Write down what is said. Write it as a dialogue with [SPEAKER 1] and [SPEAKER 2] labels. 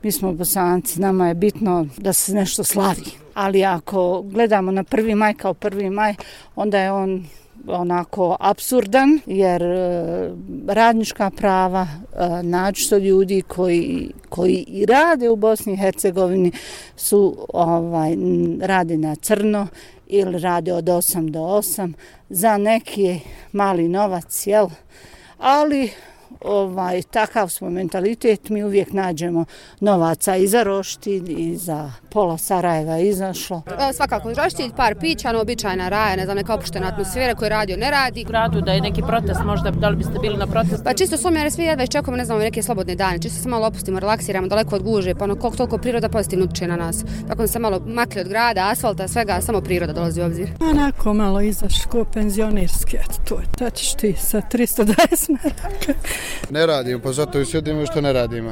[SPEAKER 1] Mi smo Bosanci, nama je bitno da se nešto slavi. Ali ako gledamo na 1. maj kao 1. maj, onda je on onako apsurdan, jer radnička prava, naročito ljudi koji i rade u Bosni i Hercegovini su rade na crno ili rade od 8 do 8 za neki mali novac, jel? Ali takav smo mentalitet, mi uvijek nađemo novaca i za roštilj i za pola Sarajeva izašlo.
[SPEAKER 2] Svakako roštilj, par pića, običajna raja, ne znam, neka opuštena atmosfera koju radio ne radi.
[SPEAKER 3] U gradu da je neki protest možda, da li biste bili na protestu?
[SPEAKER 2] Pa čisto smo jer svi jedva iščekujemo, ne znam, neke slobodne dane, čisto se malo opustimo, relaksiramo, daleko od guže, pa koliko toliko priroda pozitivno utječe na nas. Tako da se malo makli od grada, asfalta, svega, samo priroda dolazi u obzir.
[SPEAKER 4] Onako malo izaš ko penzionirski, to je, tad ćeš ti sa 320 maraka.
[SPEAKER 5] Ne radimo, pa zato i sjedimo što ne radimo.